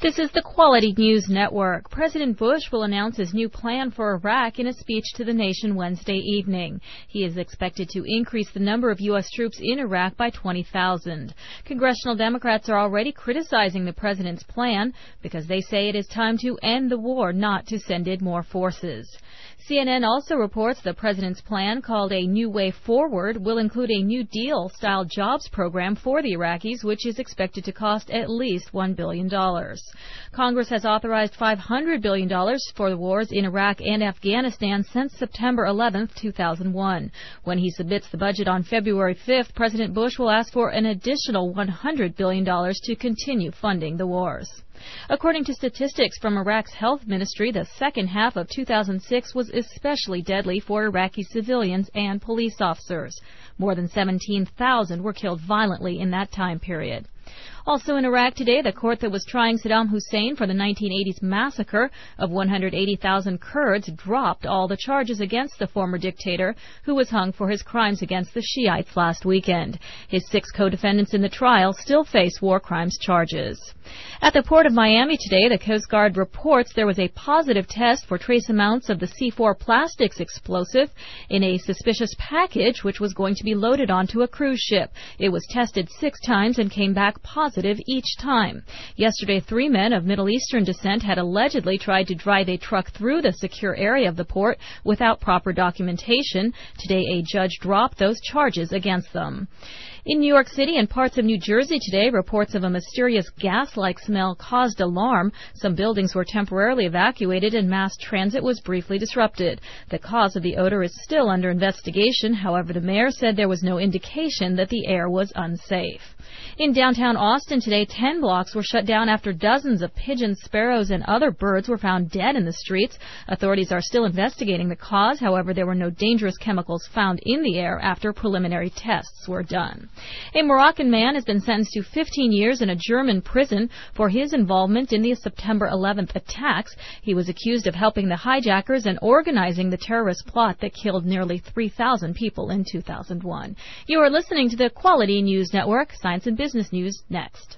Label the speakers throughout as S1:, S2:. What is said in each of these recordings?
S1: This is the Quality News Network. President Bush will announce his new plan for Iraq in a speech to the nation Wednesday evening. He is expected to increase the number of U.S. troops in Iraq by 20,000. Congressional Democrats are already criticizing the president's plan because they say it is time to end the war, not to send in more forces. CNN also reports the president's plan, called a New Way Forward, will include a New Deal-style jobs program for the Iraqis, which is expected to cost at least $1 billion. Congress has authorized $500 billion for the wars in Iraq and Afghanistan since September 11, 2001. When he submits the budget on February 5th, President Bush will ask for an additional $100 billion to continue funding the wars. According to statistics from Iraq's health ministry, the second half of 2006 was especially deadly for Iraqi civilians and police officers. More than 17,000 were killed violently in that time period. Also in Iraq today, the court that was trying Saddam Hussein for the 1980s massacre of 180,000 Kurds dropped all the charges against the former dictator, who was hung for his crimes against the Shiites last weekend. His 6 co-defendants in the trial still face war crimes charges. At the port of Miami today, the Coast Guard reports there was a positive test for trace amounts of the C4 plastics explosive in a suspicious package which was going to be loaded onto a cruise ship. It was tested 6 times and came back positive each time. Yesterday, 3 men of Middle Eastern descent had allegedly tried to drive a truck through the secure area of the port without proper documentation. Today, a judge dropped those charges against them. In New York City and parts of New Jersey today, reports of a mysterious gas-like smell caused alarm. Some buildings were temporarily evacuated and mass transit was briefly disrupted. The cause of the odor is still under investigation. However, the mayor said there was no indication that the air was unsafe. In downtown Austin today, 10 blocks were shut down after dozens of pigeons, sparrows, and other birds were found dead in the streets. Authorities are still investigating the cause. However, there were no dangerous chemicals found in the air after preliminary tests were done. A Moroccan man has been sentenced to 15 years in a German prison for his involvement in the September 11th attacks. He was accused of helping the hijackers and organizing the terrorist plot that killed nearly 3,000 people in 2001. You are listening to the Quality News Network. Science and Business News next.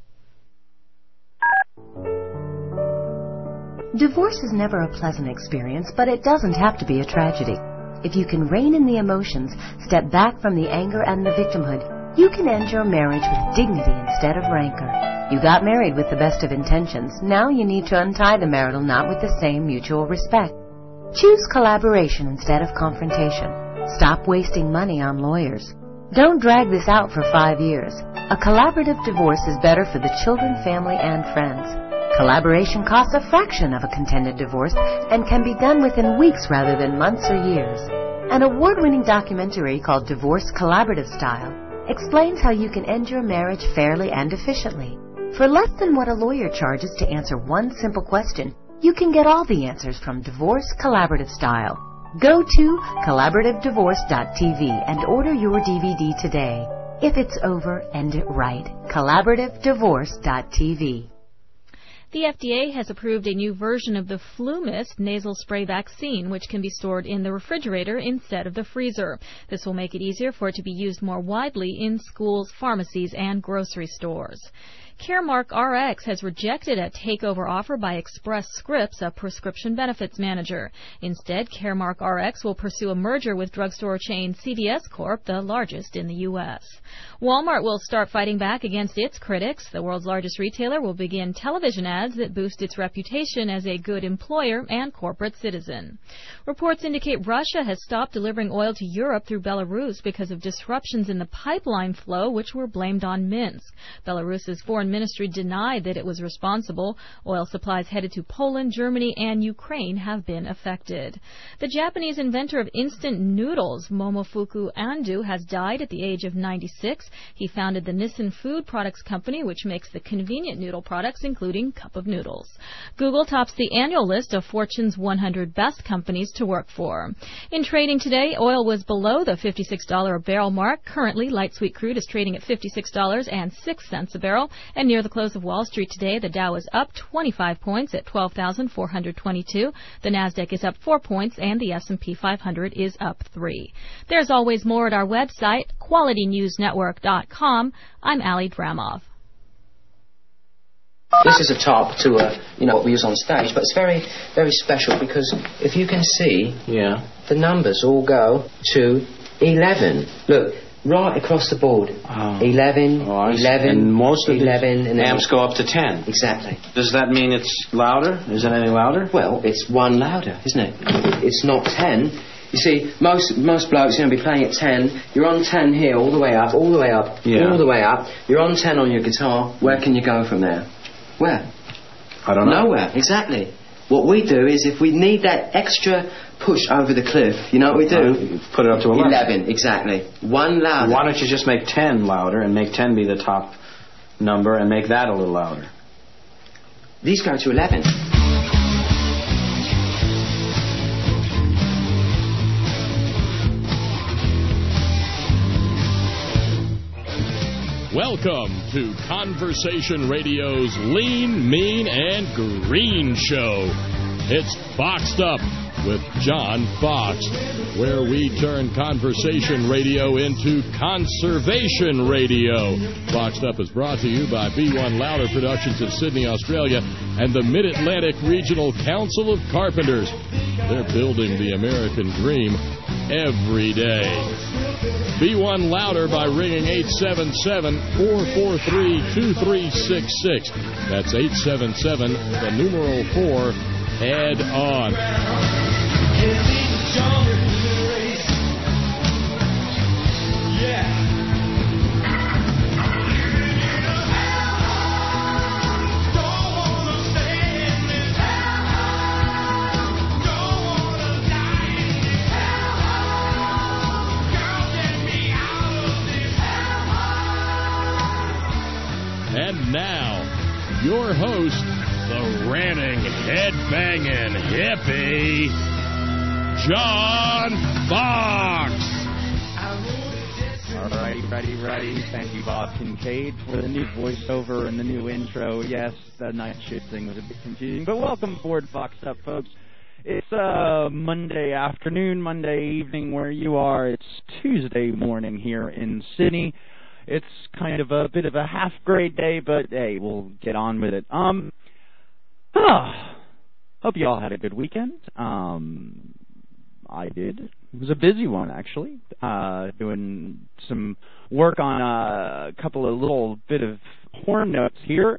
S2: Divorce is never a pleasant experience, but it doesn't have to be a tragedy. If you can rein in the emotions, step back from the anger and the victimhood, you can end your marriage with dignity instead of rancor. You got married with the best of intentions. Now you need to untie the marital knot with the same mutual respect. Choose collaboration instead of confrontation. Stop wasting money on lawyers. Don't drag this out for 5 years. A collaborative divorce is better for the children, family, and friends. Collaboration costs a fraction of a contended divorce and can be done within weeks rather than months or years. An award-winning documentary called Divorce Collaborative Style explains how you can end your marriage fairly and efficiently. For less than what a lawyer charges to answer one simple question, you can get all the answers from Divorce Collaborative Style. Go to collaborativedivorce.tv and order your DVD today. If it's over, end it right. collaborativedivorce.tv.
S1: The FDA has approved a new version of the FluMist nasal spray vaccine, which can be stored in the refrigerator instead of the freezer. This will make it easier for it to be used more widely in schools, pharmacies, and grocery stores. Caremark RX has rejected a takeover offer by Express Scripts, a prescription benefits manager. Instead, Caremark RX will pursue a merger with drugstore chain CVS Corp., the largest in the U.S. Walmart will start fighting back against its critics. The world's largest retailer will begin television ads that boost its reputation as a good employer and corporate citizen. Reports indicate Russia has stopped delivering oil to Europe through Belarus because of disruptions in the pipeline flow, which were blamed on Minsk. Belarus's foreign ministry denied that it was responsible. Oil supplies headed to Poland, Germany, and Ukraine have been affected. The Japanese inventor of instant noodles, Momofuku Ando, has died at the age of 96. He founded the Nissin Food Products Company, which makes the convenient noodle products, including Cup of Noodles. Google tops the annual list of Fortune's 100 best companies to work for. In trading today, oil was below the $56 a barrel mark. Currently, light sweet crude is trading at $56.06 a barrel. And near the close of Wall Street today, the Dow is up 25 points at 12,422. The Nasdaq is up 4 points, and the S&P 500 is up 3. There's always more at our website, QualityNewsNetwork.com. I'm Allie Dramov.
S3: This is a top to what we use on stage, but it's very, very special because if you can see, the numbers all go to 11. Look, right across the board. 11, 11,
S4: and most of
S3: 11, and
S4: amps go up to 10.
S3: Exactly.
S4: Does that mean it's louder? Is it any louder?
S3: Well, it's one louder, isn't it? It's not 10. You see, most blokes be playing at 10. You're on 10 here, all the way up, all the way up, all the way up. You're on 10 on your guitar. Where can you go from there? Where?
S4: I don't know.
S3: Nowhere, exactly. What we do is, if we need that extra push over the cliff, you know what we do?
S4: Put it up to 11.
S3: 11, exactly. One louder.
S4: Why don't you just make 10 louder and make 10 be the top number and make that a little louder?
S3: These go to 11.
S5: Welcome to Conversation Radio's Lean, Mean, and Green Show. It's Boxed Up with John Fox, where we turn conversation radio into conservation radio. Boxed Up is brought to you by B1 Louder Productions of Sydney, Australia, and the Mid-Atlantic Regional Council of Carpenters. They're building the American dream every day. B1 Louder by ringing 877-443-2366. That's 877, the numeral 4, head on. And now, your host, the ranting, head-banging hippie, John Fox.
S6: All right, ready. Thank you, Bob Kincaid, for the new voiceover and the new intro. Yes, the night shift thing was a bit confusing, but welcome aboard Foxed Up, folks. It's Monday afternoon, Monday evening where you are. It's Tuesday morning here in Sydney. It's kind of a bit of a half-grade day, but hey, we'll get on with it. Hope you all had a good weekend. I did. It was a busy one, actually. Doing some work on a couple of little bit of horn notes here.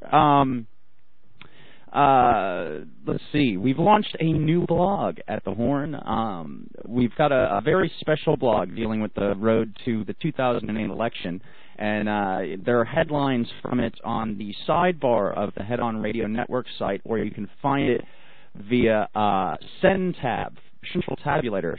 S6: Let's see. We've launched a new blog at the Horn. We've got a very special blog dealing with the road to the 2008 election. And there are headlines from it on the sidebar of the Head On Radio Network site, where you can find it via CENTAB, Central Tabulator,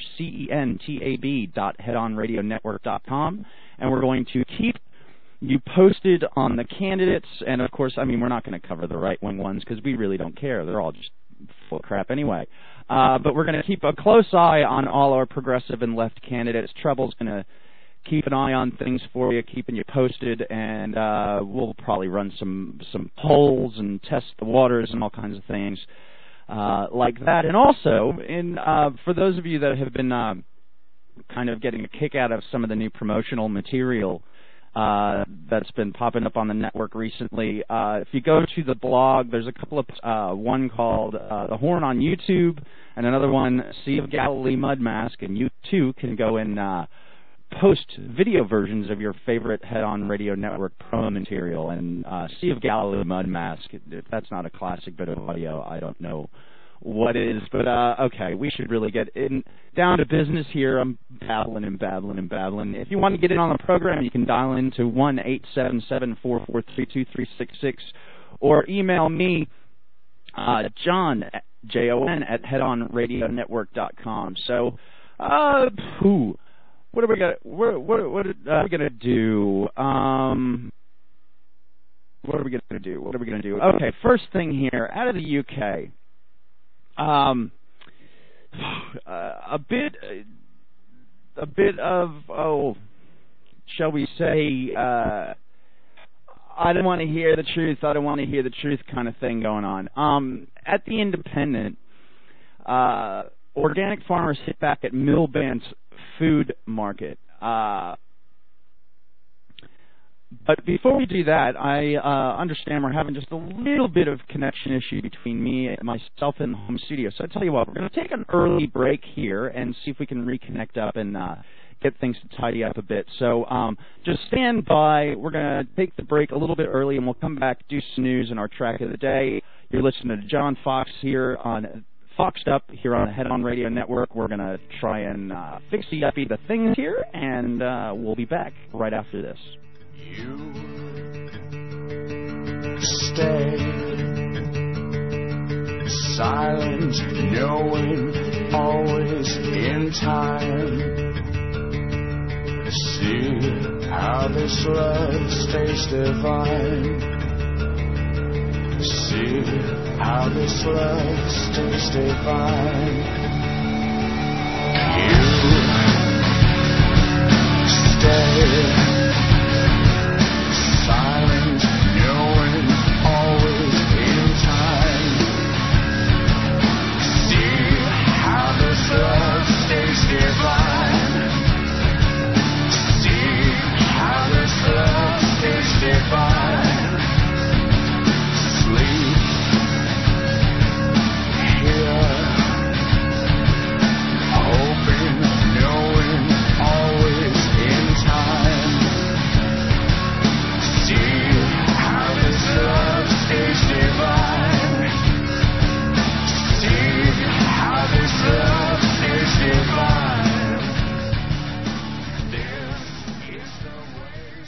S6: CENTAB.headonradionetwork.com. And we're going to keep you posted on the candidates. And, of course, we're not going to cover the right-wing ones because we really don't care. They're all just full of crap anyway. But we're going to keep a close eye on all our progressive and left candidates. Treble's going to keep an eye on things for you, keeping you posted, and we'll probably run some polls and test the waters and all kinds of things like that. And also, for those of you that have been kind of getting a kick out of some of the new promotional material that's been popping up on the network recently, if you go to the blog, there's a couple of one called The Horn on YouTube, and another one, Sea of Galilee Mud Mask, and you too can go and post video versions of your favorite Head On Radio Network promo material. And Sea of Galilee Mud Mask, if that's not a classic bit of audio, I don't know what is. But okay, we should really get down to business here. I'm babbling. If you want to get in on the program, you can dial into 1-877-443-2366 or email me, John, Jon, at headonradionetwork.com. So, what are we gonna do? What are we gonna do? Okay, first thing here, out of the UK, a bit of shall we say, I don't want to hear the truth kind of thing going on. At the Independent, organic farmers hit back at Millban's food market. But before we do that, I understand we're having just a little bit of connection issue between myself and the home studio. So I tell you what, we're going to take an early break here and see if we can reconnect up and get things to tidy up a bit. So just stand by. We're going to take the break a little bit early, and we'll come back, do some news in our track of the day. You're listening to John Fox here on Foxed Up here on the Head On Radio Network. We're going to try and fix the things here, and we'll be back right after this.
S7: You stay silent, knowing always in time. See how this love stays divine. See how this love stays divine. You stay silent, knowing always in time. See how this love stays divine. See how this love stays divine. Sleep here, hoping, knowing always in time. See how this love stays divine. See how this love stays divine. This is the way.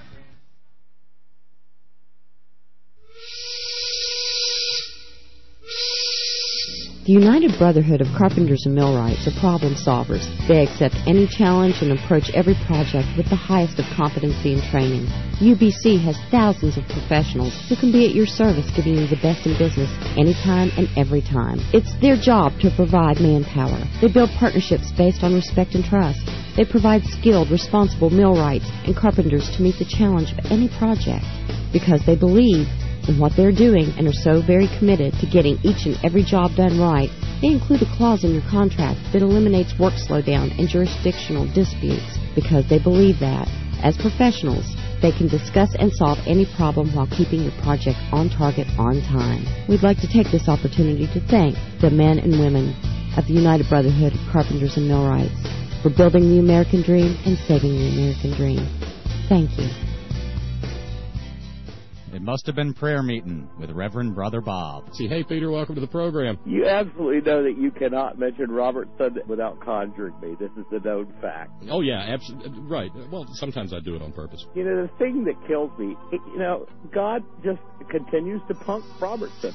S8: The United Brotherhood of Carpenters and Millwrights are problem solvers. They accept any challenge and approach every project with the highest of competency and training. UBC has thousands of professionals who can be at your service, giving you the best in business anytime and every time. It's their job to provide manpower. They build partnerships based on respect and trust. They provide skilled, responsible millwrights and carpenters to meet the challenge of any project because they believe in what they're doing and are so very committed to getting each and every job done right. They include a clause in your contract that eliminates work slowdown and jurisdictional disputes because they believe that, as professionals, they can discuss and solve any problem while keeping your project on target on time. We'd like to take this opportunity to thank the men and women of the United Brotherhood of Carpenters and Millwrights for building the American dream and saving the American dream. Thank you.
S9: It must have been prayer meeting with Reverend Brother Bob.
S5: See, hey, Peter, welcome to the program.
S10: You absolutely know that you cannot mention Robert Sunday without conjuring me. This is a known fact.
S5: Oh, yeah, absolutely. Right. Well, sometimes I do it on purpose.
S10: You know, the thing that kills me, God just continues to punk Robertson.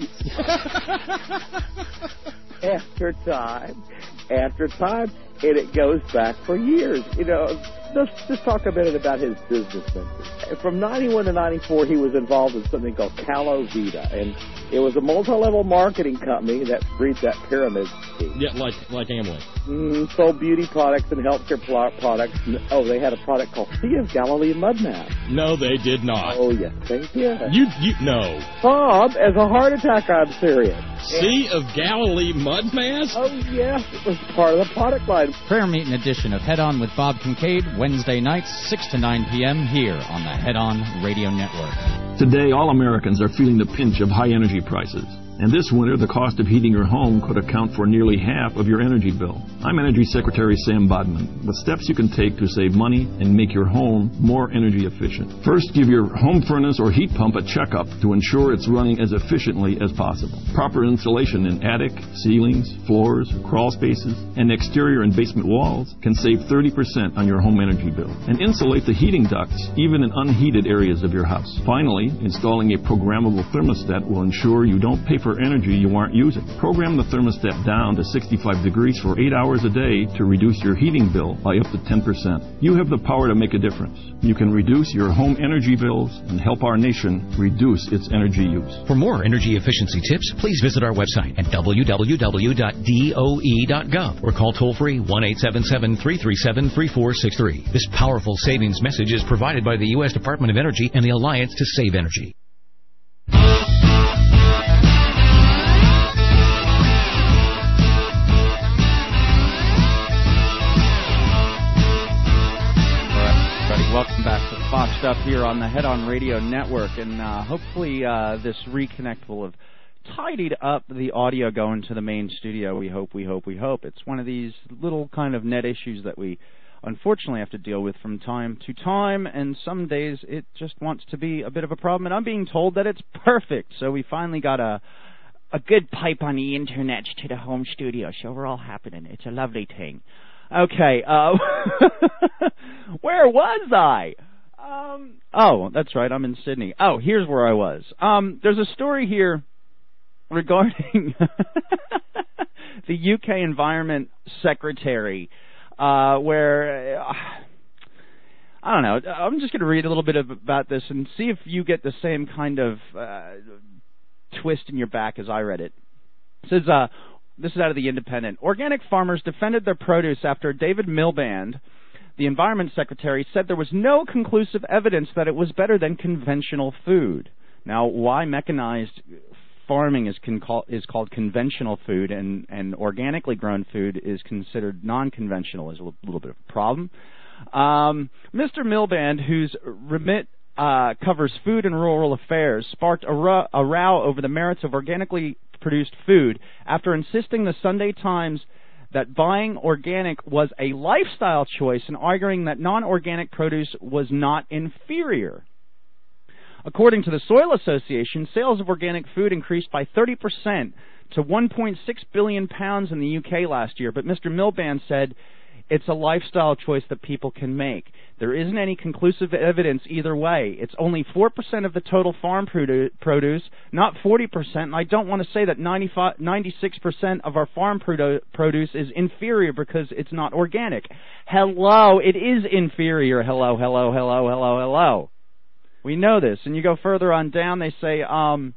S10: After time, and it goes back for years. Let's just talk a minute about his business ventures. From 91 to 94, he was involved in something called Calovita, and it was a multi-level marketing company that breeds that pyramid scheme.
S5: Yeah, like Amway.
S10: Sold beauty products and healthcare products. Oh, they had a product called Sea of Galilee Mud Mask.
S5: No, they did not.
S10: Oh, yes, they did.
S5: You no.
S10: Bob, as a heart attack, I'm serious.
S5: Sea of Galilee Mud Mask?
S10: Oh, yes, it was part of the product line.
S9: Prayer meeting edition of Head On with Bob Kincaid, Wednesday nights, 6 to 9 p.m. here on the Head On Radio Network.
S11: Today, all Americans are feeling the pinch of high energy prices. And this winter, the cost of heating your home could account for nearly half of your energy bill. I'm Energy Secretary Sam Bodman, with steps you can take to save money and make your home more energy efficient. First, give your home furnace or heat pump a checkup to ensure it's running as efficiently as possible. Proper insulation in attic, ceilings, floors, crawl spaces, and exterior and basement walls can save 30% on your home energy bill. And insulate the heating ducts, even in unheated areas of your house. Finally, installing a programmable thermostat will ensure you don't pay for energy you aren't using. Program the thermostat down to 65 degrees for 8 hours a day to reduce your heating bill by up to 10%. You have the power to make a difference. You can reduce your home energy bills and help our nation reduce its energy use.
S12: For more energy efficiency tips, please visit our website at www.doe.gov or call toll-free 1-877-337-3463. This powerful savings message is provided by the U.S. Department of Energy and the Alliance to Save Energy.
S6: Welcome back to Foxed Up here on on the Head On Radio Network, and hopefully this reconnect will have tidied up the audio going to the main studio. We hope. It's one of these little kind of net issues that we unfortunately have to deal with from time to time, and some days it just wants to be a bit of a problem, and I'm being told that it's perfect, so we finally got a good pipe on the internet to the home studio, so we're all happening. It's a lovely thing. Okay, where was I? Oh, that's right, I'm in Sydney. Oh, here's where I was. There's a story here regarding the UK Environment Secretary, where, I don't know, I'm just going to read a little bit about this and see if you get the same kind of twist in your back as I read it. It says, this is out of The Independent. Organic farmers defended their produce after David Miliband, the Environment Secretary, said there was no conclusive evidence that it was better than conventional food. Now, why mechanized farming is called conventional food and organically grown food is considered non-conventional is a little bit of a problem. Mr. Miliband, whose remit covers food and rural affairs, sparked a row over the merits of organically produced food after insisting the Sunday Times that buying organic was a lifestyle choice and arguing that non-organic produce was not inferior. According to the Soil Association, sales of organic food increased by 30% to 1.6 billion pounds in the UK last year, but Mr. Miliband said it's a lifestyle choice that people can make. There isn't any conclusive evidence either way. It's only 4% of the total farm produce, not 40%, and I don't want to say that 96% of our farm produce is inferior because it's not organic. Hello, it is inferior. Hello. We know this. And you go further on down, they say, Ron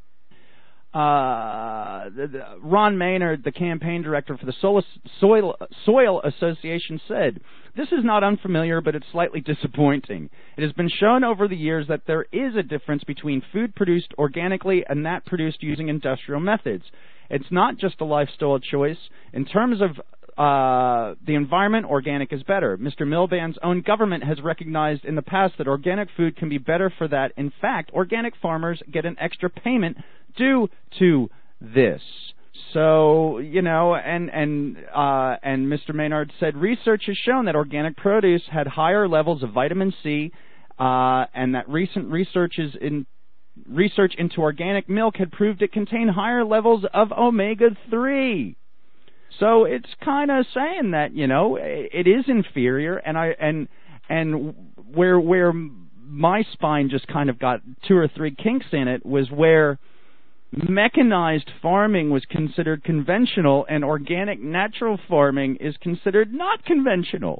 S6: Maynard, the campaign director for the Soil Association, said, "This is not unfamiliar, but it's slightly disappointing. It has been shown over the years that there is a difference between food produced organically and that produced using industrial methods. It's not just a lifestyle choice. In terms of the environment, organic is better. Mr. Miliband's own government has recognized in the past that organic food can be better for that. In fact, organic farmers get an extra payment due to this." So, you know, and Mr. Maynard said research has shown that organic produce had higher levels of vitamin C, and that recent research into organic milk had proved it contained higher levels of omega-3. So it's kind of saying that, you know, it is inferior, and where my spine just kind of got 2 or 3 kinks in it was where mechanized farming was considered conventional and organic natural farming is considered not conventional.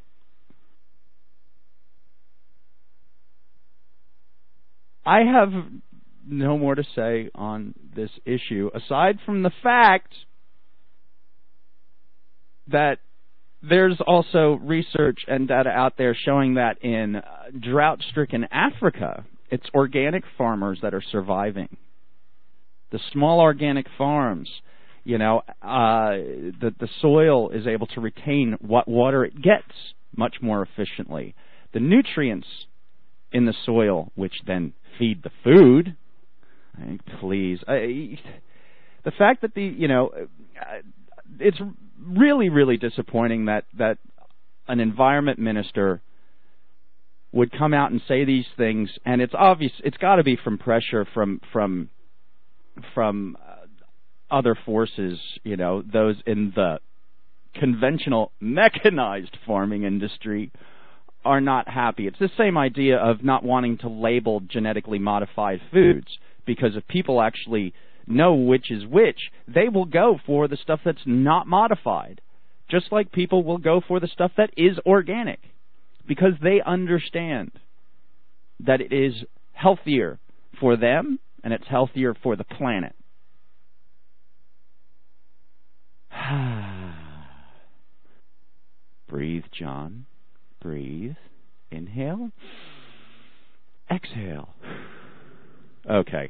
S6: I have no more to say on this issue aside from the fact that there's also research and data out there showing that in drought-stricken Africa, it's organic farmers that are surviving. The small organic farms, you know, the soil is able to retain what water it gets much more efficiently. The nutrients in the soil, which then feed the food, please. The fact that it's really, really disappointing that an environment minister would come out and say these things, and it's obvious it's got to be from pressure from other forces, you know, those in the conventional mechanized farming industry are not happy. It's the same idea of not wanting to label genetically modified foods, because if people actually know which is which, they will go for the stuff that's not modified, just like people will go for the stuff that is organic, because they understand that it is healthier for them and it's healthier for the planet. Breathe, John. Breathe. Inhale. Exhale. Okay.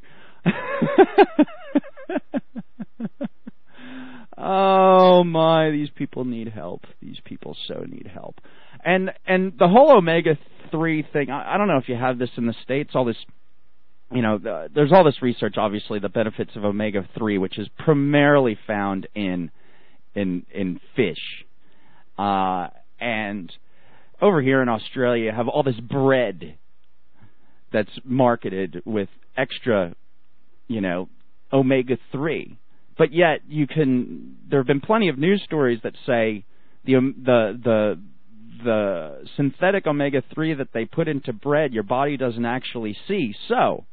S6: Oh my, these people need help. These people so need help. And the whole omega-3 omega-3 thing, I don't know if you have this in the States, all this, there's all this research, obviously, the benefits of omega-3, which is primarily found in fish. And over here in Australia, you have all this bread that's marketed with extra, omega-3. But yet, there have been plenty of news stories that say the synthetic omega-3 that they put into bread, your body doesn't actually see. So,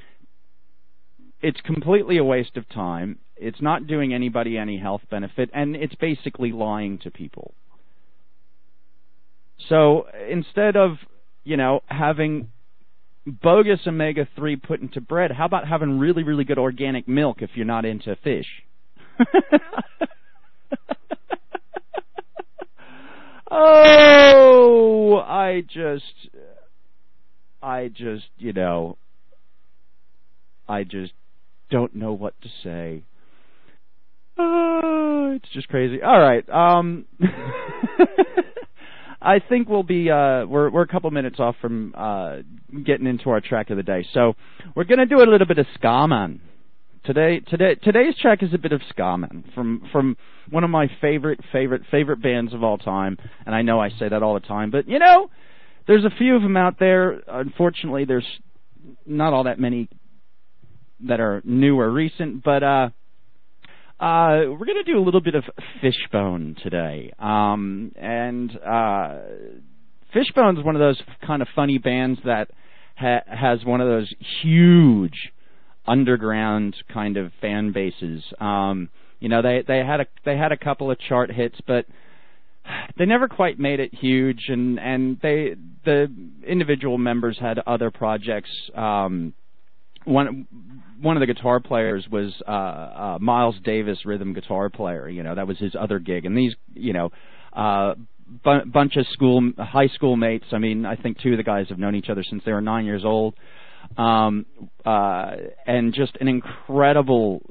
S6: it's completely a waste of time. It's not doing anybody any health benefit, and it's basically lying to people. So, instead of, having bogus omega-3 put into bread, how about having really, really good organic milk if you're not into fish? Oh, I just don't know what to say. Oh, it's just crazy. All right. I think we'll be we're a couple minutes off from getting into our track of the day. So we're going to do a little bit of ska, man. Today's track is a bit of ska, man, from one of my favorite bands of all time. And I know I say that all the time, but there's a few of them out there. Unfortunately, there's not all that many that are new or recent, but we're going to do a little bit of Fishbone today. And Fishbone's one of those kind of funny bands that has one of those huge underground kind of fan bases. They had a couple of chart hits, but they never quite made it huge, and the individual members had other projects. One of the guitar players was Miles Davis, rhythm guitar player. That was his other gig. And these, bunch of high school mates. I mean, I think two of the guys have known each other since they were 9 years old. And just an incredible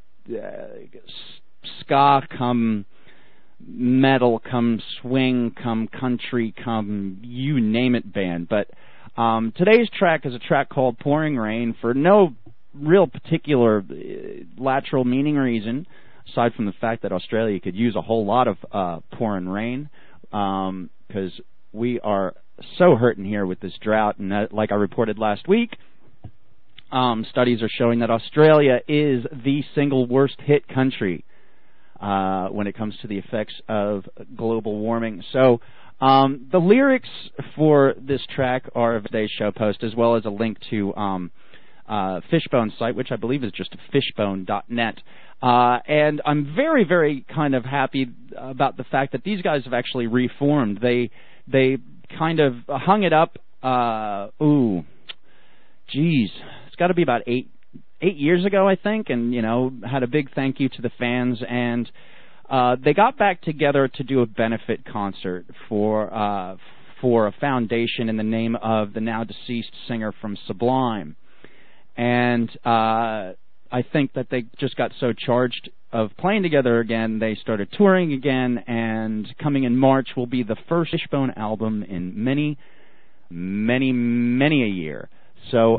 S6: ska come metal come swing come country come you name it band. But today's track is a track called Pouring Rain for no real particular lateral meaning reason, aside from the fact that Australia could use a whole lot of pouring rain, because we are so hurting here with this drought. And like I reported last week, studies are showing that Australia is the single worst hit country when it comes to the effects of global warming. So the lyrics for this track are of today's show post, as well as a link to Fishbone's site, which I believe is just fishbone.net. And I'm very, very kind of happy about the fact that these guys have actually reformed. They kind of hung it up, it's got to be about eight years ago, I think, and, had a big thank you to the fans, and they got back together to do a benefit concert for a foundation in the name of the now deceased singer from Sublime. And I think that they just got so charged of playing together again, they started touring again, and coming in March will be the first Fishbone album in many, many, many a year. So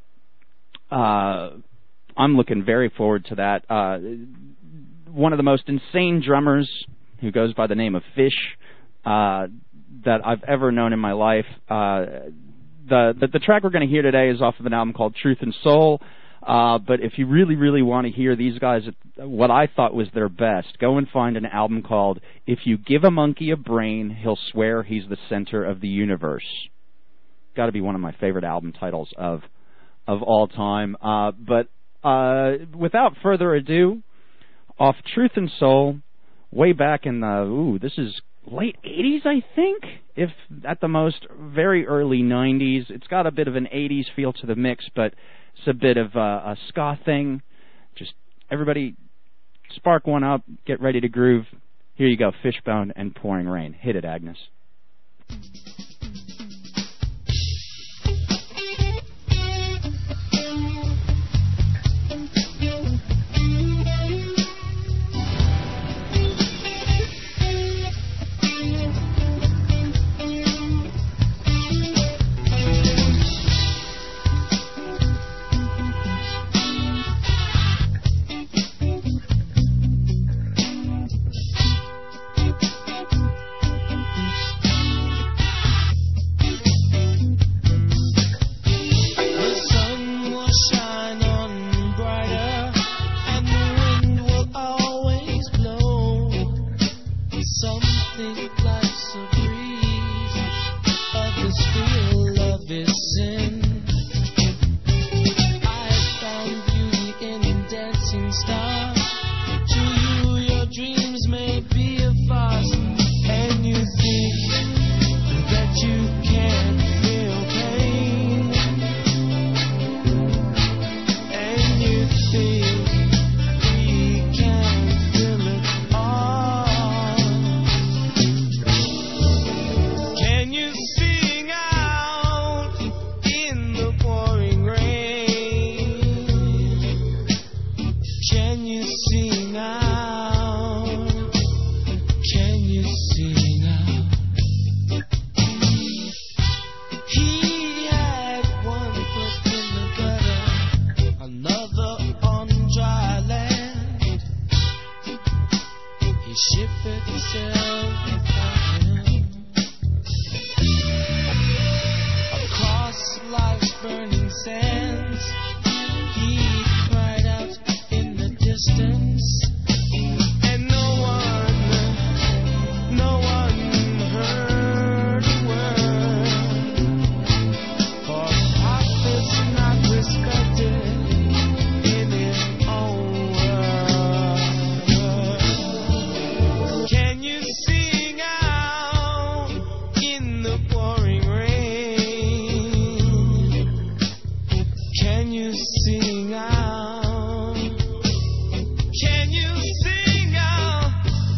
S6: I'm looking very forward to that. One of the most insane drummers, who goes by the name of Fish, that I've ever known in my life. The track we're going to hear today is off of an album called Truth and Soul. But if you really, really want to hear these guys at what I thought was their best, go and find an album called If You Give a Monkey a Brain, He'll Swear He's the Center of the Universe. Got to be one of my favorite album titles of all time. But without further ado, off Truth and Soul, way back in this is late 80s, I think, if at the most very early 90s. It's got a bit of an 80s feel to the mix, but it's a bit of a ska thing. Just everybody spark one up, get ready to groove. Here you go, Fishbone and Pouring Rain. Hit it, Agnes.
S13: star. To you, your dreams may be a farce, and you think that you can't feel pain, and you think we can feel it all. Can you sing out in the pouring rain? Can you sing out? Can you sing out? He had one foot in the gutter, another on dry land. His ship itself without him. Across life's burning sands, he cried out in the distance, and no one heard a word. For prophets not respected in his own world. Can you sing out in the pouring rain? Can you sing out? Can you sing out?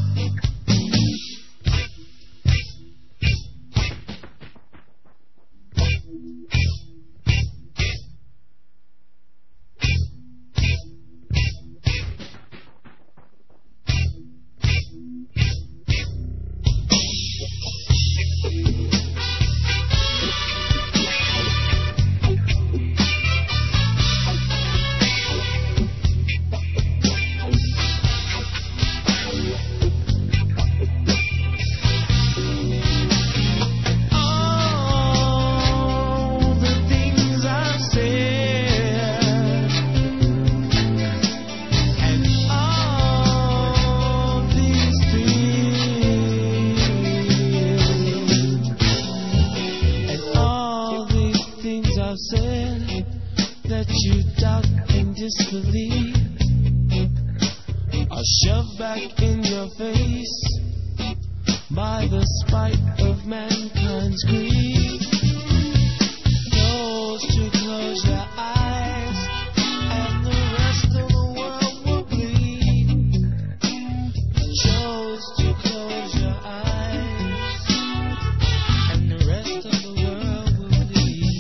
S13: All the things I've said, and all these things, and all these things I've said that you doubt and disbelieve are shoved back in your face by the spite of mankind's greed. Those to close your eyes, and the rest of the world will bleed. Chose to close your eyes, and the rest of the world will bleed.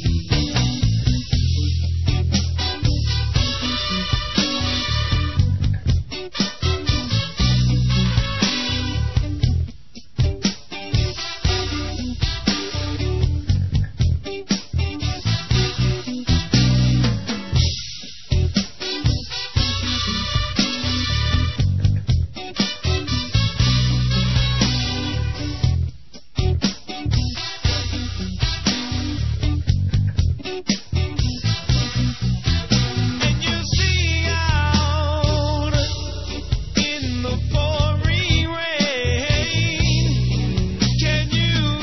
S13: And you sing out in the pouring rain. Can you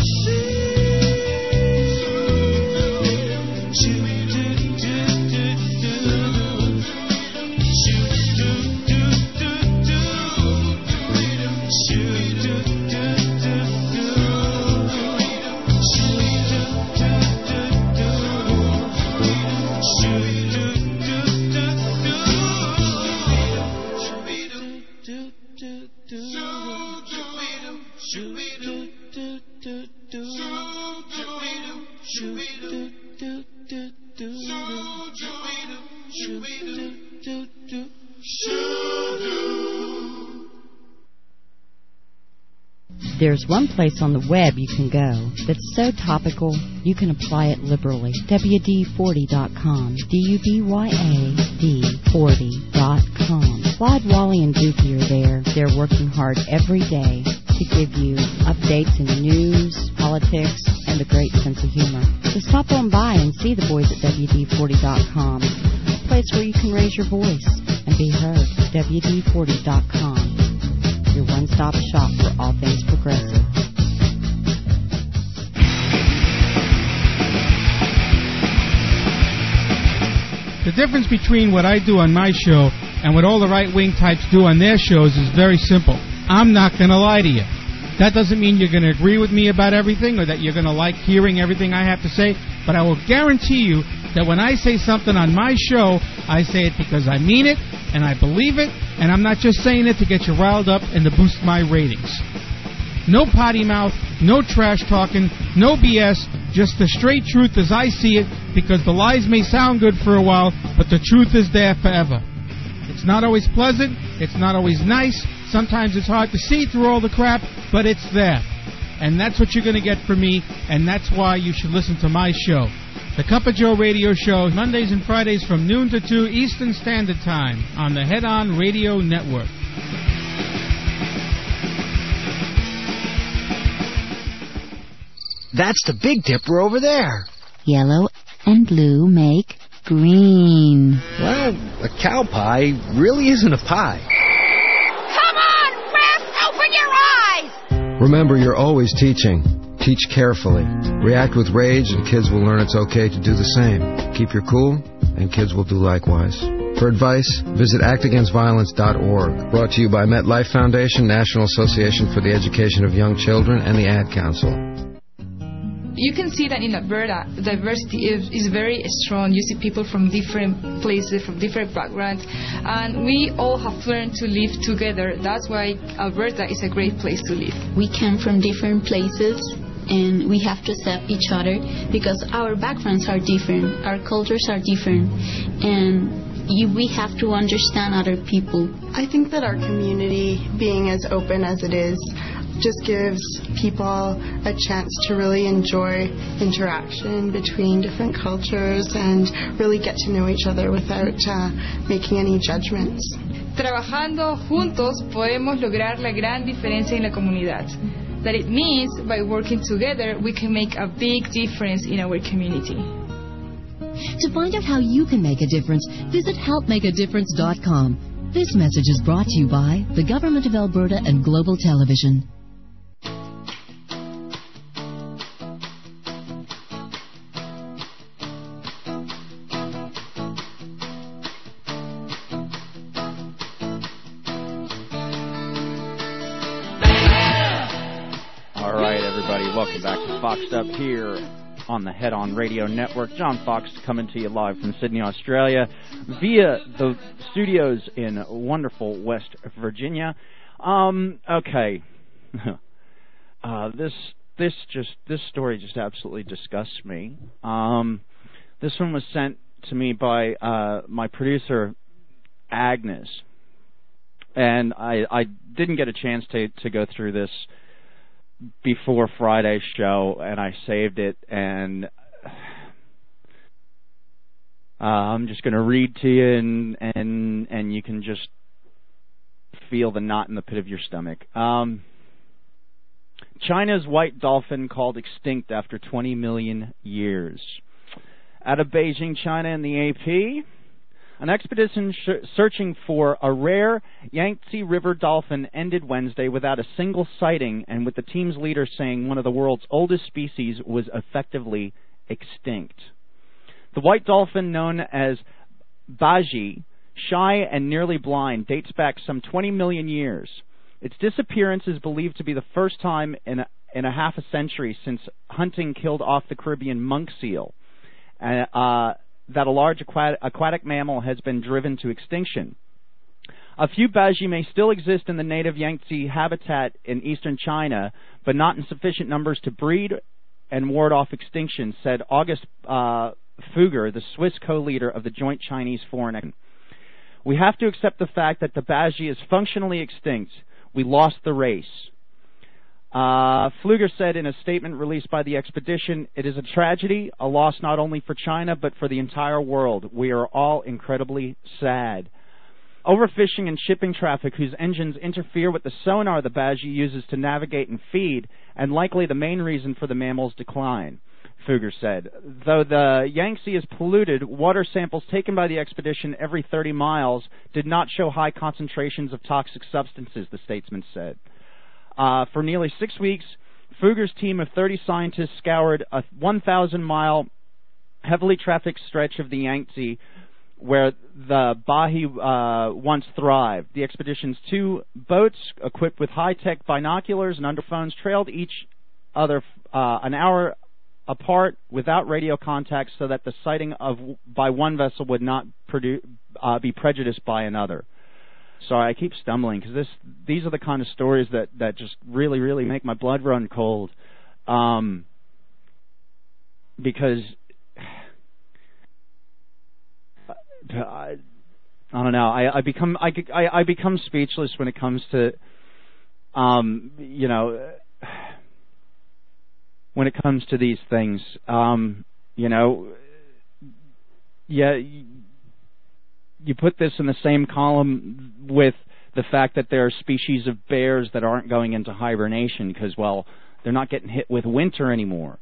S8: There's one place on the web you can go that's so topical you can apply it liberally. WD40.com. DUBYAD40.com. Clyde, Wally, and Dookie are there. They're working hard every day to give you updates in news, politics, and a great sense of humor. So stop on by and see the boys at WD40.com. A place where you can raise your voice and be heard. WD40.com. Your one-stop shop for all things progressive.
S14: The difference between what I do on my show and what all the right-wing types do on their shows is very simple. I'm not going to lie to you. That doesn't mean you're going to agree with me about everything or that you're going to like hearing everything I have to say, but I will guarantee you that when I say something on my show, I say it because I mean it, and I believe it, and I'm not just saying it to get you riled up and to boost my ratings. No potty mouth, no trash talking, no BS, just the straight truth as I see it, because the lies may sound good for a while, but the truth is there forever. It's not always pleasant, it's not always nice, sometimes it's hard to see through all the crap, but it's there. And that's what you're going to get from me, and that's why you should listen to my show. The Cup of Joe Radio Show, Mondays and Fridays from noon to 2 Eastern Standard Time on the Head On Radio Network.
S15: That's the Big Dipper over there.
S16: Yellow and blue make green.
S15: Well, a cow pie really isn't a pie.
S17: Come on, Biff! Open your eyes!
S18: Remember, you're always teaching. Teach carefully. React with rage, and kids will learn it's okay to do the same. Keep your cool, and kids will do likewise. For advice, visit actagainstviolence.org. Brought to you by MetLife Foundation, National Association for the Education of Young Children, and the Ad Council.
S19: You can see that in Alberta, diversity is very strong. You see people from different places, from different backgrounds, and we all have learned to live together. That's why Alberta is a great place to live.
S20: We come from different places, and we have to accept each other because our backgrounds are different, our cultures are different, and we have to understand other people.
S21: I think that our community, being as open as it is, just gives people a chance to really enjoy interaction between different cultures and really get to know each other without making any judgments.
S19: Trabajando juntos podemos lograr la gran diferencia en la comunidad. That it means by working together we can make a big difference in our community.
S22: To find out how you can make a difference, visit helpmakeadifference.com. This message is brought to you by the Government of Alberta and Global Television.
S6: Welcome back to Foxed Up here on the Head On Radio Network. John Fox coming to you live from Sydney, Australia, via the studios in wonderful West Virginia. Okay, this story just absolutely disgusts me. This one was sent to me by my producer Agnes, and I didn't get a chance to go through this before Friday's show, and I saved it, and I'm just going to read to you, and you can just feel the knot in the pit of your stomach. China's white dolphin called extinct after 20 million years. Out of Beijing, China, and the AP, an expedition searching for a rare Yangtze River dolphin ended Wednesday without a single sighting, and with the team's leader saying one of the world's oldest species was effectively extinct. The white dolphin, known as Baji, shy and nearly blind, dates back some 20 million years. Its disappearance is believed to be the first time in a half a century since hunting killed off the Caribbean monk seal. That a large aquatic mammal has been driven to extinction. A few Baji may still exist in the native Yangtze habitat in eastern China, but not in sufficient numbers to breed and ward off extinction, said August Fugger, the Swiss co-leader of the Joint Chinese Foreign. We have to accept the fact that the Baji is functionally extinct. We lost the race. Pfluger said in a statement released by the expedition, "It is a tragedy, a loss not only for China, but for the entire world. We are all incredibly sad." Overfishing and shipping traffic whose engines interfere with the sonar the Baji uses to navigate and feed, and likely the main reason for the mammal's decline, Pfluger said. Though the Yangtze is polluted, water samples taken by the expedition every 30 miles did not show high concentrations of toxic substances, the statesman said. For nearly 6 weeks, Pfluger's team of 30 scientists scoured a 1,000-mile, heavily trafficked stretch of the Yangtze where the Bahi once thrived. The expedition's 2 boats, equipped with high-tech binoculars and underphones, trailed each other an hour apart without radio contact, so that the sighting by one vessel would not be prejudiced by another. Sorry, I keep stumbling because these are the kind of stories that just really, really make my blood run cold. Because I don't know. I become speechless when it comes to when it comes to these things. You put this in the same column with the fact that there are species of bears that aren't going into hibernation because, well, they're not getting hit with winter anymore.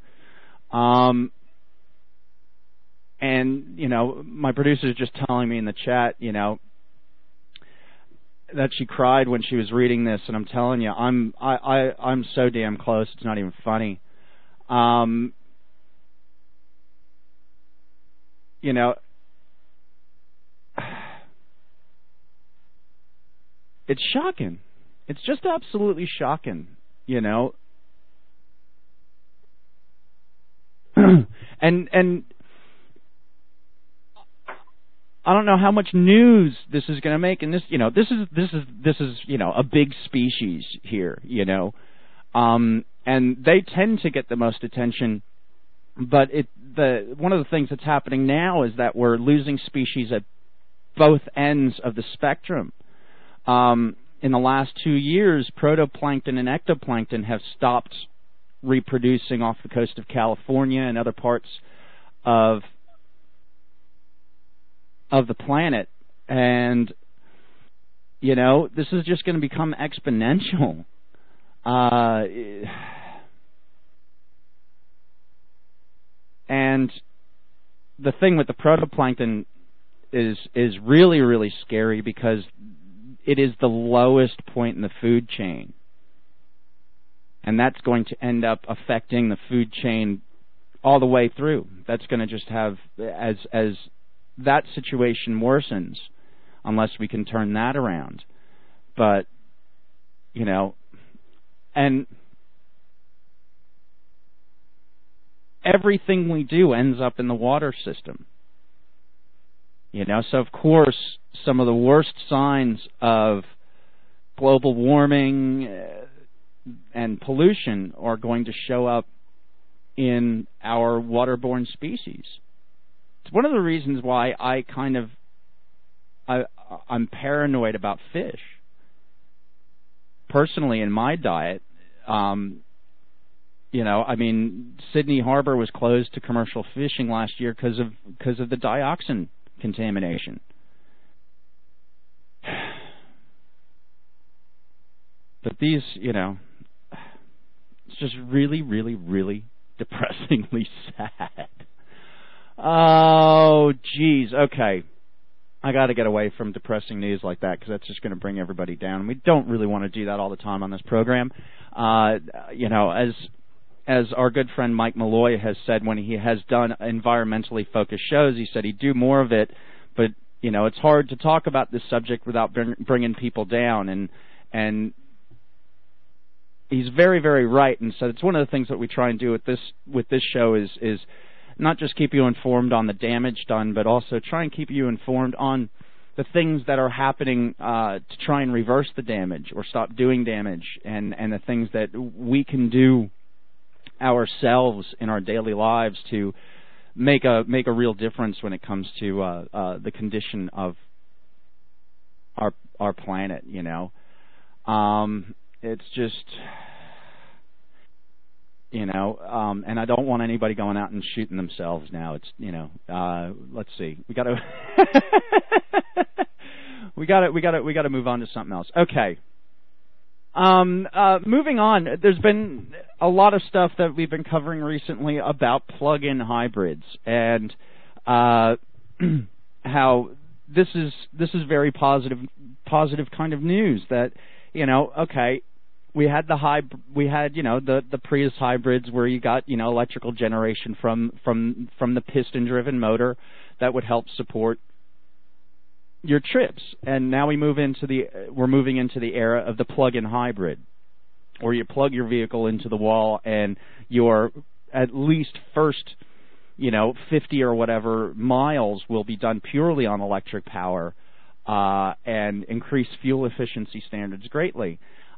S6: And, my producer's just telling me in the chat, that she cried when she was reading this, and I'm telling you, I'm so damn close, it's not even funny. It's shocking. It's just absolutely shocking, and I don't know how much news this is going to make, and this is a big species here, and they tend to get the most attention. But one of the things that's happening now is that we're losing species at both ends of the spectrum. In the last 2 years, protoplankton and ectoplankton have stopped reproducing off the coast of California and other parts of the planet, and this is just going to become exponential. And the thing with the protoplankton is really, really scary because it is the lowest point in the food chain, and that's going to end up affecting the food chain all the way through. That's going to just have, as that situation worsens, unless we can turn that around. But, and everything we do ends up in the water system. So of course, some of the worst signs of global warming and pollution are going to show up in our waterborne species. It's one of the reasons why I'm paranoid about fish. Personally, in my diet, Sydney Harbor was closed to commercial fishing last year because of the dioxin contamination. But these, it's just really, really, really depressingly sad. Oh, geez. Okay. I got to get away from depressing news like that because that's just going to bring everybody down. And we don't really want to do that all the time on this program. As our good friend Mike Malloy has said when he has done environmentally focused shows, he said he'd do more of it, but, it's hard to talk about this subject without bringing people down. And he's very, very right. And so it's one of the things that we try and do with this show is not just keep you informed on the damage done, but also try and keep you informed on the things that are happening to try and reverse the damage or stop doing damage, and the things that we can do ourselves in our daily lives to make a real difference when it comes to the condition of our planet. It's just. And I don't want anybody going out and shooting themselves now. It's, let's see. We got to move on to something else. Okay. Moving on. There's been a lot of stuff that we've been covering recently about plug-in hybrids and how this is very positive kind of news that, okay. We had the Prius hybrids where you got electrical generation from the piston-driven motor that would help support your trips. And now we're moving into the era of the plug-in hybrid, where you plug your vehicle into the wall and your at least first 50 or whatever miles will be done purely on electric power, and increase fuel efficiency standards greatly.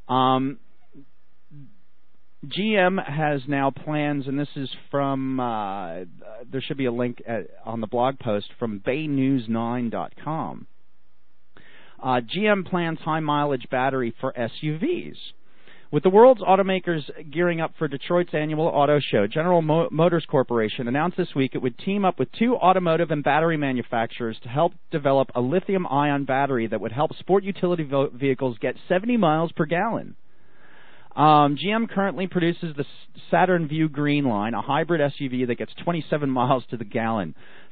S6: GM has now plans, and this is from, there should be a link on the blog post from baynews9.com. GM plans high-mileage battery for SUVs. With the world's automakers gearing up for Detroit's annual auto show, General Motors Corporation announced this week it would team up with 2 automotive and battery manufacturers to help develop a lithium-ion battery that would help sport utility vehicles get 70 miles per gallon. GM currently produces the Saturn Vue Green Line, a hybrid SUV that gets 27 miles to the gallon.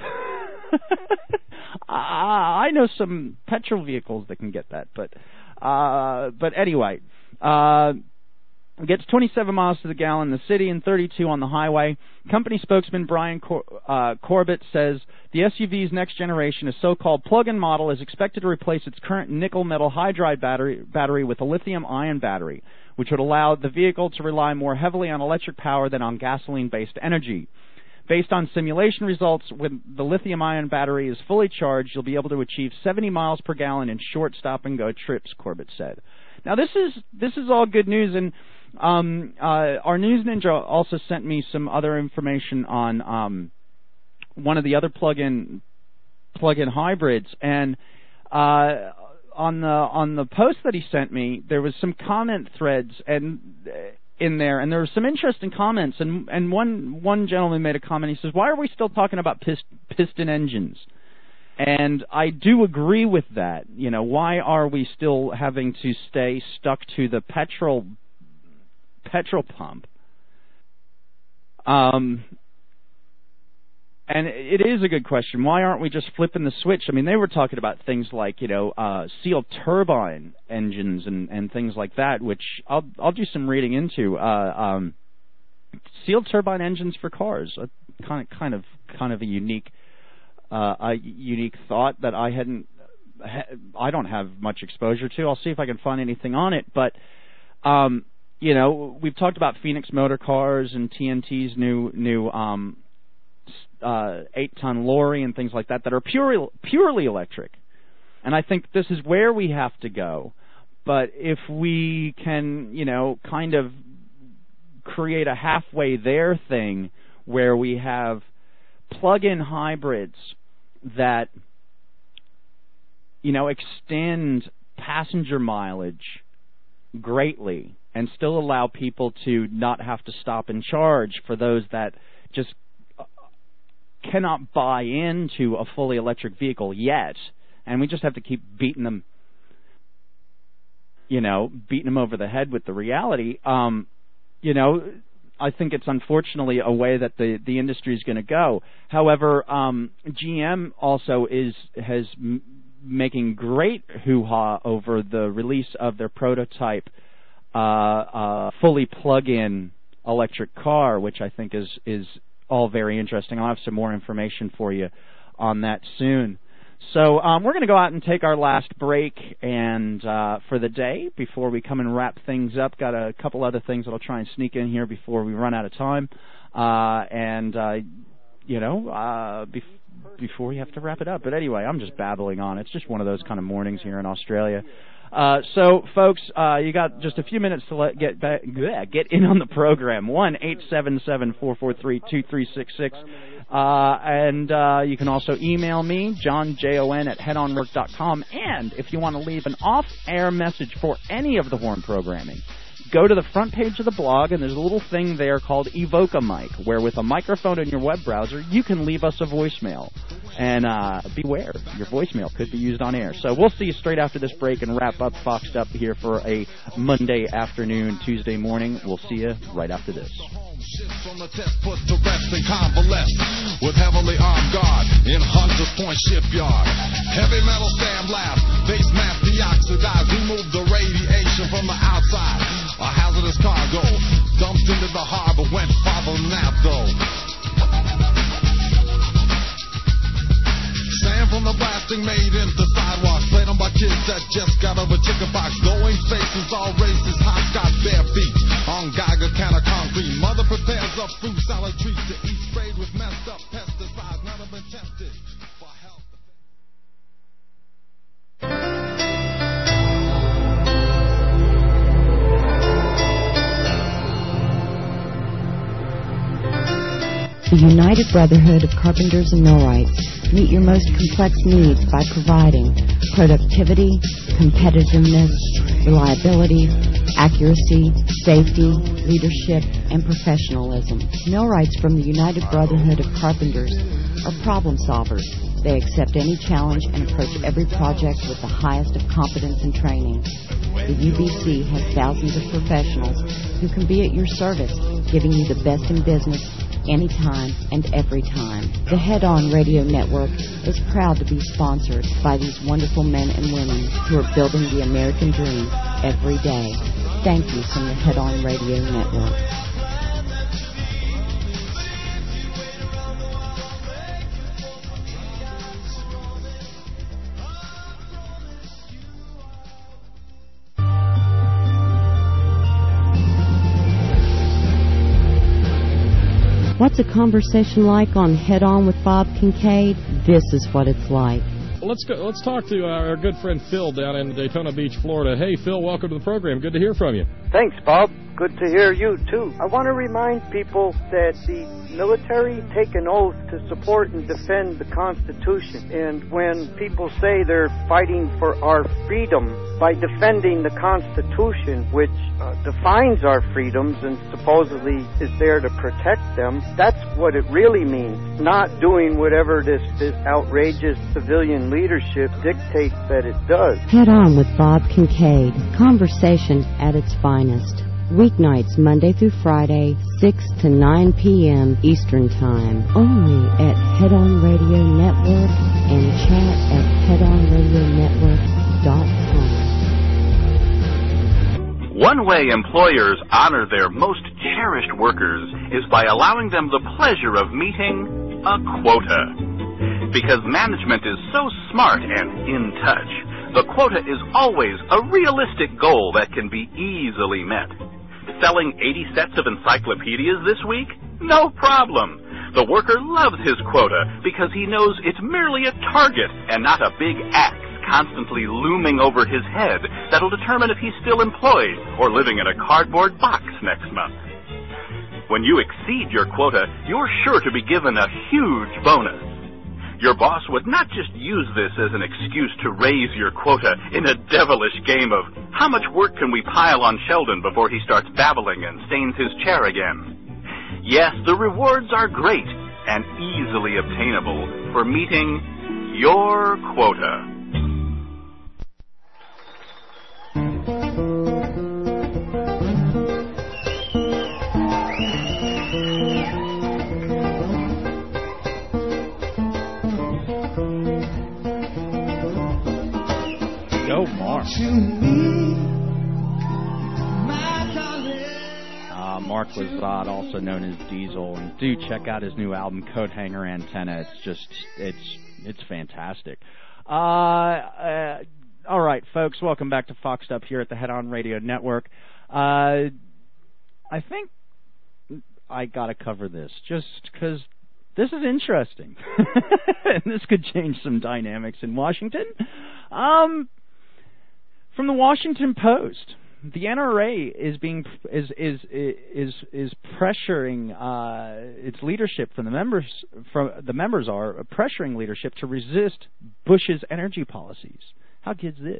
S6: I know some petrol vehicles that can get that, but anyway, gets 27 miles to the gallon in the city and 32 on the highway. Company spokesman Brian Corbett says the SUV's next generation, a so-called plug-in model, is expected to replace its current nickel metal hydride battery with a lithium-ion battery, which would allow the vehicle to rely more heavily on electric power than on gasoline-based energy. Based on simulation results, when the lithium-ion battery is fully charged, you'll be able to achieve 70 miles per gallon in short stop-and-go trips, Corbett said. Now, this is all good news, and our News Ninja also sent me some other information on one of the other plug-in hybrids, and on the post that he sent me, there was some comment threads in there, and there were some interesting comments, and one gentleman made a comment. He says, "Why are we still talking about piston engines?" And I do agree with that. Why are we still having to stay stuck to the petrol pump? And it is a good question. Why aren't we just flipping the switch? I mean, they were talking about things like, sealed turbine engines and things like that, which I'll do some reading into. Sealed turbine engines for cars, kind of a unique thought that I don't have much exposure to. I'll see if I can find anything on it, but we've talked about Phoenix Motor Cars and TNT's new 8-ton lorry and things like that are purely electric. And I think this is where we have to go. But if we can, kind of create a halfway there thing where we have plug-in hybrids that, extend passenger mileage greatly and still allow people to not have to stop and charge for those that just cannot buy into a fully electric vehicle yet, and we just have to keep beating them over the head with the reality. I think it's unfortunately a way that the industry is going to go. However, GM also has making great hoo-ha over the release of their prototype fully plug-in electric car, which I think is all very interesting. I'll have some more information for you on that soon. So we're going to go out and take our last break and for the day before we come and wrap things up. Got a couple other things that I'll try and sneak in here before we run out of time. Before we have to wrap it up. But anyway, I'm just babbling on. It's just one of those kind of mornings here in Australia. So, folks, you got just a few minutes to get in on the program. 1-877-443-2366. And you can also email me, johnjon@headonwork.com. And if you want to leave an off-air message for any of the Horn programming, go to the front page of the blog, and there's a little thing there called Evoke a Mic, where with a microphone in your web browser, you can leave us a voicemail. And beware, your voicemail could be used on air. So we'll see you straight after this break and wrap up Foxed Up here for a Monday afternoon, Tuesday morning. We'll see you right after this.
S1: Ships on the test put to rest and convalesce with heavily armed guard in Hunters Point Shipyard. Heavy metal sandblast, base mass deoxidized, remove the radiation from the outside. A hazardous cargo dumped into the harbor, went farther than that though. Sand from the blasting made into sidewalk. rocks, glowing faces, all races, hot got bare feet. On Geiger can of concrete, mother prepares up fruit salad treats to eat, sprayed with messed up pesticides, none have been tested for health.
S8: The United Brotherhood of Carpenters and Millwrights meet your most complex needs by providing productivity, competitiveness, reliability, accuracy, safety, leadership, and professionalism. Millwrights from the United Brotherhood of Carpenters are problem solvers. They accept any challenge and approach every project with the highest of competence and training. The UBC has thousands of professionals who can be at your service, giving you the best in business anytime and every time. The Head On Radio Network is proud to be sponsored by these wonderful men and women who are building the American dream every day. Thank you from the Head On Radio Network. What's a conversation like on Head On with Bob Kincaid? This is what it's like.
S5: Let's talk to our good friend Phil down in Daytona Beach, Florida. Hey, Phil, welcome to the program. Good to hear from you.
S2: Thanks, Bob. Good to hear you, too. I want to remind people that the military take an oath to support and defend the Constitution. And when people say they're fighting for our freedom by defending the Constitution, which defines our freedoms and supposedly is there to protect them, that's what it really means. Not doing whatever this outrageous civilian leadership dictates that it does.
S8: Head On with Bob Kincaid. Conversation at its finest. Weeknights, Monday through Friday, 6 to 9 p.m. Eastern Time. Only at Head On Radio Network and chat at headonradionetwork.com.
S4: One way employers honor their most cherished workers is by allowing them the pleasure of meeting a quota. Because management is so smart and in touch, the quota is always a realistic goal that can be easily met. Selling 80 sets of encyclopedias this week? No problem. The worker loves his quota because he knows it's merely a target and not a big axe constantly looming over his head that'll determine if he's still employed or living in a cardboard box next month. When you exceed your quota, you're sure to be given a huge bonus. Your boss would not just use this as an excuse to raise your quota in a devilish game of how much work can we pile on Sheldon before he starts babbling and stains his chair again. Yes, the rewards are great and easily obtainable for meeting your quota.
S6: Go, Mark. Mark Lazat, also known as Diesel, and do check out his new album, Coat Hanger Antenna. It's fantastic. All right, folks, welcome back to Foxed Up here at the Head On Radio Network. I think I got to cover this just because this is interesting, and this could change some dynamics in Washington. From the Washington Post, the NRA is pressuring its leadership from the members. The members are pressuring leadership to resist Bush's energy policies. How good's this?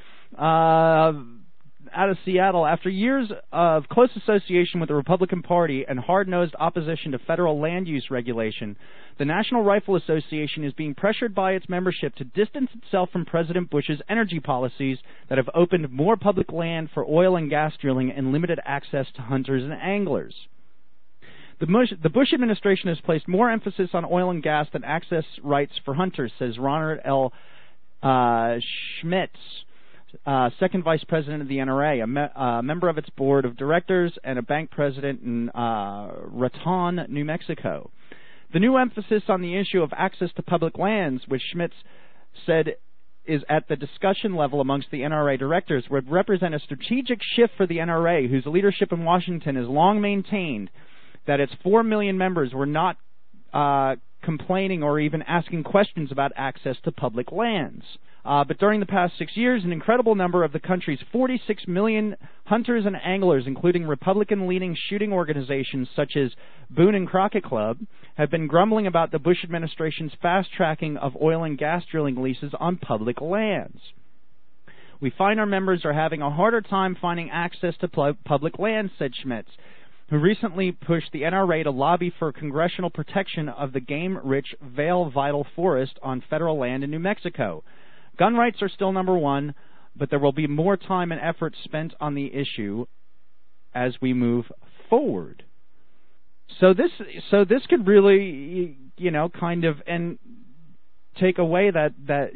S6: Out of Seattle, after years of close association with the Republican Party and hard-nosed opposition to federal land use regulation, the National Rifle Association is being pressured by its membership to distance itself from President Bush's energy policies that have opened more public land for oil and gas drilling and limited access to hunters and anglers. The Bush administration has placed more emphasis on oil and gas than access rights for hunters, says Ronald L. Schmitz, second vice president of the NRA, a member of its board of directors, and a bank president in Raton, New Mexico. The new emphasis on the issue of access to public lands, which Schmitz said is at the discussion level amongst the NRA directors would represent a strategic shift for the NRA, whose leadership in Washington has long maintained that its 4 million members were not complaining or even asking questions about access to public lands. But during the past 6 years, an incredible number of the country's 46 million hunters and anglers, including Republican-leaning shooting organizations such as Boone and Crockett Club, have been grumbling about the Bush administration's fast-tracking of oil and gas drilling leases on public lands. We find our members are having a harder time finding access to public lands, said Schmitz, who recently pushed the NRA to lobby for congressional protection of the game-rich Vail Vital Forest on federal land in New Mexico. Gun rights are still number one, but there will be more time and effort spent on the issue as we move forward. So this could really, kind of and take away that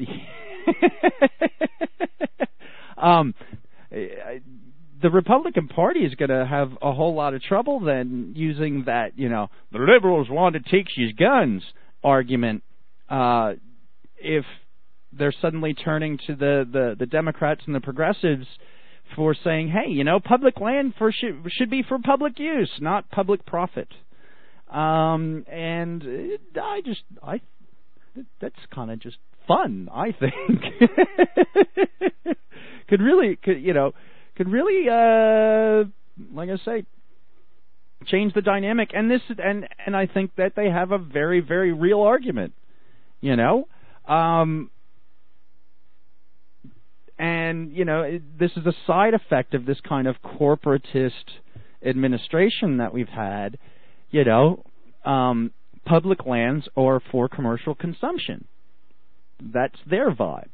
S6: the Republican Party is going to have a whole lot of trouble then using that, the liberals want to take his guns argument if they're suddenly turning to the Democrats and the progressives for saying, hey, public land should be for public use, not public profit. And that's kind of just fun, I think. could really, like I say, change the dynamic. And I think that they have a very, very real argument, And, this is a side effect of this kind of corporatist administration that we've had. Public lands are for commercial consumption. That's their vibe.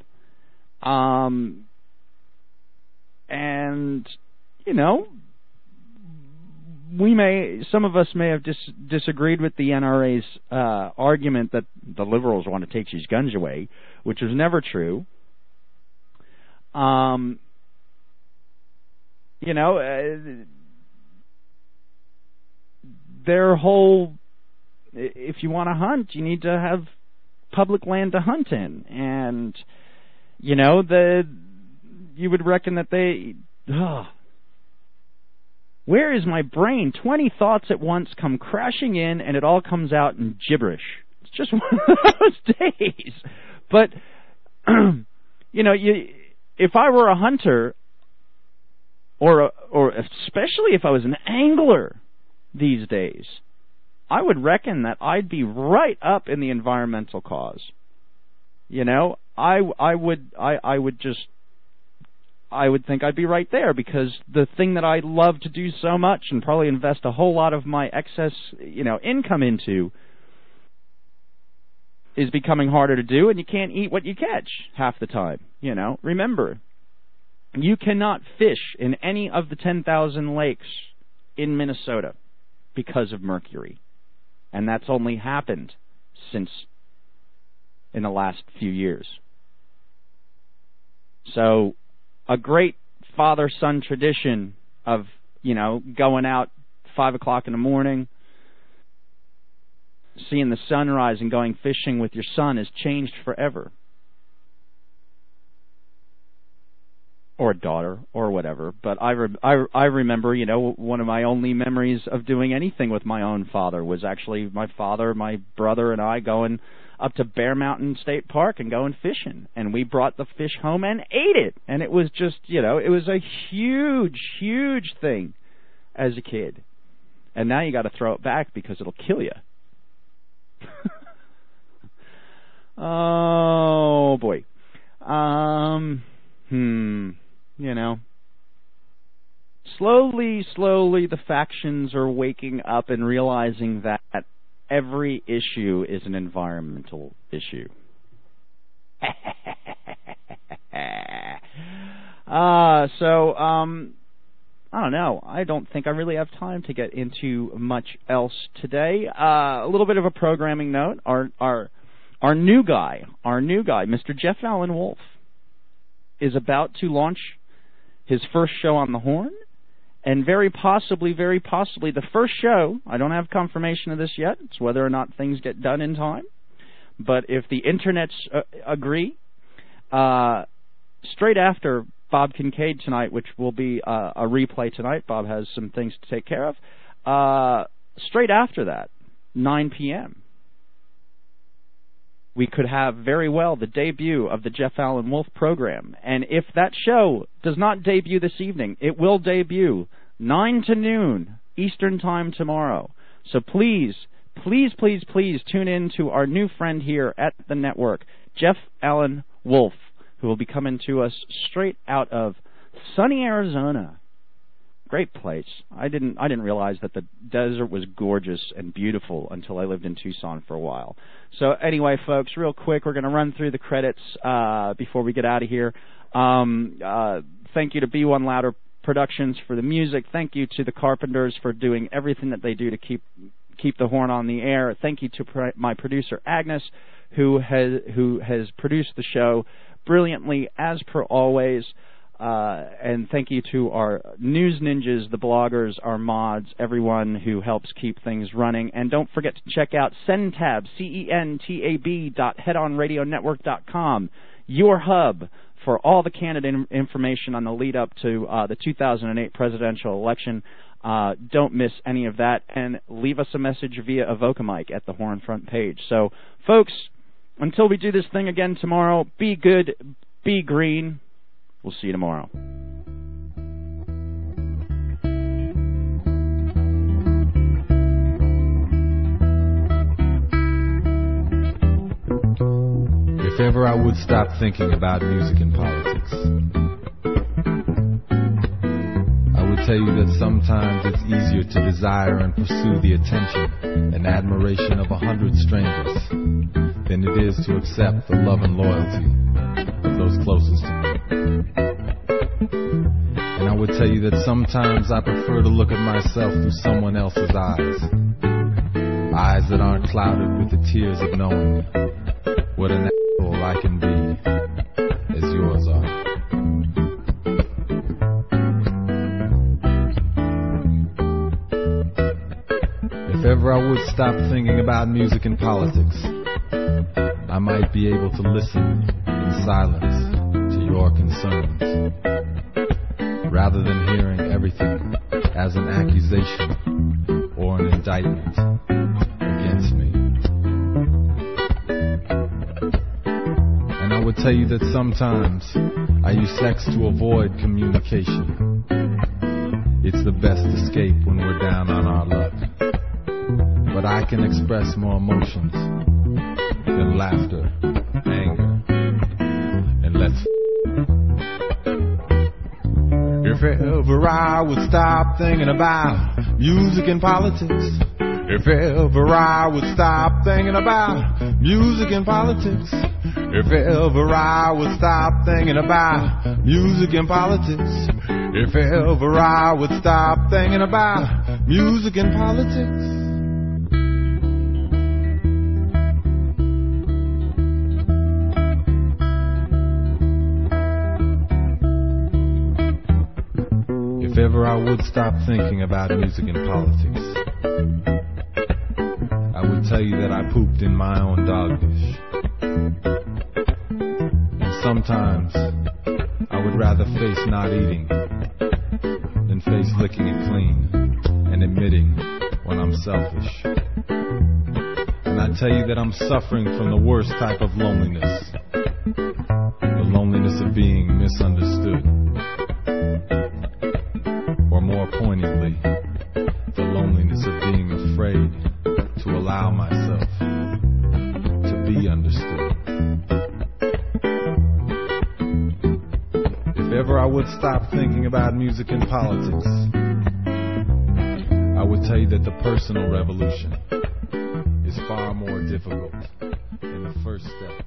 S6: And, some of us may have disagreed with the NRA's argument that the liberals want to take these guns away, which was never true. Their whole, if you want to hunt, you need to have public land to hunt in. And, you would reckon that they, where is my brain? 20 thoughts at once come crashing in, and it all comes out in gibberish. It's just one of those days. But, if I were a hunter, or especially if I was an angler these days, I would reckon that I'd be right up in the environmental cause. I would think I'd be right there, because the thing that I love to do so much and probably invest a whole lot of my excess, income into is becoming harder to do, and you can't eat what you catch half the time. Remember, you cannot fish in any of the 10,000 lakes in Minnesota because of mercury. And that's only happened since in the last few years. So a great father-son tradition of, going out 5 o'clock in the morning, seeing the sunrise and going fishing with your son has changed forever. Or daughter, or whatever. But I remember, one of my only memories of doing anything with my own father was actually my father, my brother, and I going up to Bear Mountain State Park and going fishing. And we brought the fish home and ate it. And it was just, it was a huge, huge thing as a kid. And now you got to throw it back because it'll kill you. Oh, boy. Slowly the factions are waking up and realizing that every issue is an environmental issue. I don't know. I don't think I really have time to get into much else today. A little bit of a programming note. Our new guy, Mr. Jeff Allen Wolf, is about to launch his first show on the Horn, and very possibly, the first show, I don't have confirmation of this yet, it's whether or not things get done in time, but if the internets agree, straight after Bob Kincaid tonight, which will be a replay tonight. Bob has some things to take care of. Straight after that, 9 p.m., we could have very well the debut of the Jeff Allen Wolf program. And if that show does not debut this evening, it will debut 9 to noon Eastern Time tomorrow. So please tune in to our new friend here at the network, Jeff Allen Wolf, who will be coming to us straight out of sunny Arizona. Great place. I didn't realize that the desert was gorgeous and beautiful until I lived in Tucson for a while. So anyway, folks, real quick, we're going to run through the credits before we get out of here. Thank you to B1 Louder Productions for the music. Thank you to the Carpenters for doing everything that they do to keep the horn on the air. Thank you to my producer Agnes, who has produced the show brilliantly as per always. And thank you to our news ninjas, the bloggers, our mods, everyone who helps keep things running. And don't forget to check out CENTAB, CENTAB.headonradionetwork.com, your hub for all the candidate information on the lead up to the 2008 presidential election. Don't miss any of that, and leave us a message via Evocamic at the Horn front page. So, folks, until we do this thing again tomorrow, be good, be green. We'll see you tomorrow.
S3: If ever I would stop thinking about music and politics, I would tell you that sometimes it's easier to desire and pursue the attention and admiration of 100 strangers than it is to accept the love and loyalty of those closest to me. And I would tell you that sometimes I prefer to look at myself through someone else's eyes. Eyes that aren't clouded with the tears of knowing what an asshole I can be as yours are. If ever I would stop thinking about music and politics, I might be able to listen in silence to your concerns, rather than hearing everything as an accusation or an indictment against me. And I would tell you that sometimes I use sex to avoid communication. It's the best escape when we're down on our luck. But I can express more emotions than laughter, anger, and let's if ever I would stop thinking about music and politics, if ever I would stop thinking about music and politics, if ever I would stop thinking about music and politics, if ever I would stop thinking about music and politics. If ever I would stop thinking about music and politics, I would tell you that I pooped in my own dog dish. And sometimes I would rather face not eating than face licking it clean and admitting when I'm selfish. And I tell you that I'm suffering from the worst type of loneliness, the loneliness of being misunderstood. Or more poignantly, the loneliness of being afraid to allow myself to be understood. If ever I would stop thinking about music and politics, I would tell you that the personal revolution is far more difficult than the first step.